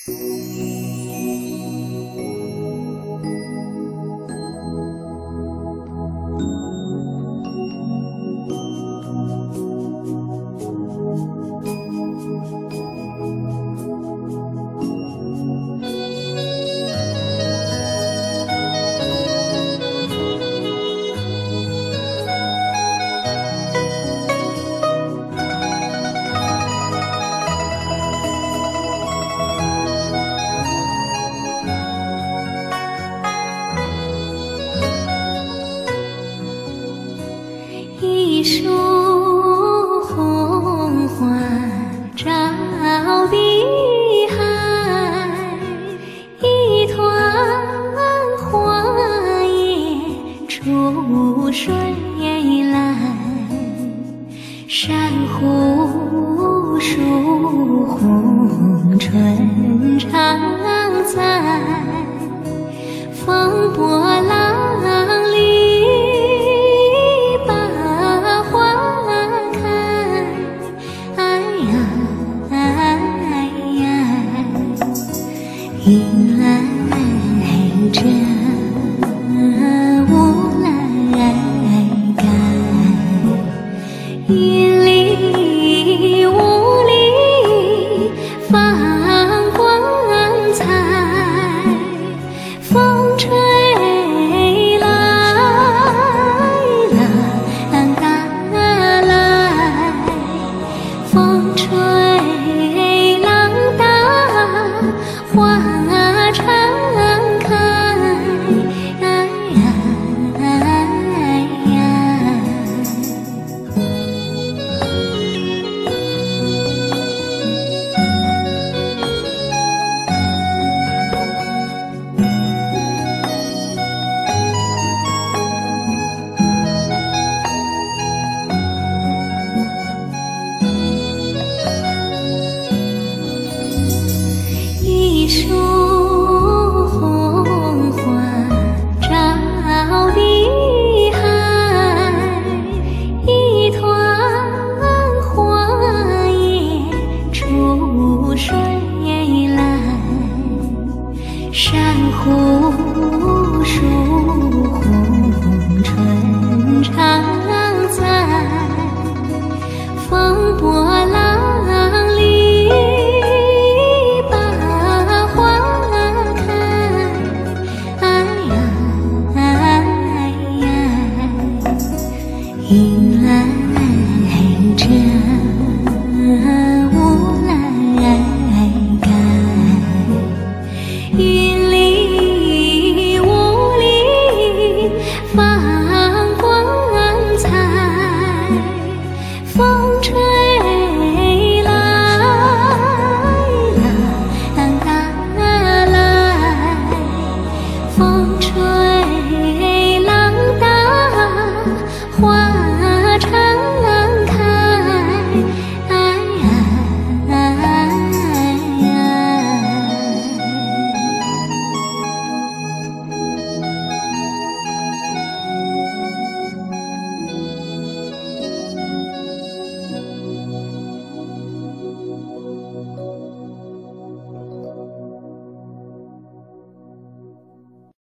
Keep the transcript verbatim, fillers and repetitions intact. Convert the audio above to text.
一树红花照碧海，一团花叶出水来。珊瑚树红春常在，风波浪里把花开。哎呀哎呀，迎来这雾来开，云里雾里放光彩，风吹来浪打来，风吹浪打，花常开。哎呀哎呀，一树红花照碧海，一团花叶出水来。珊瑚树红春常在，风波浪里把花开。哎呀哎呀，迎来这雾来开，云里雾里放光彩，风吹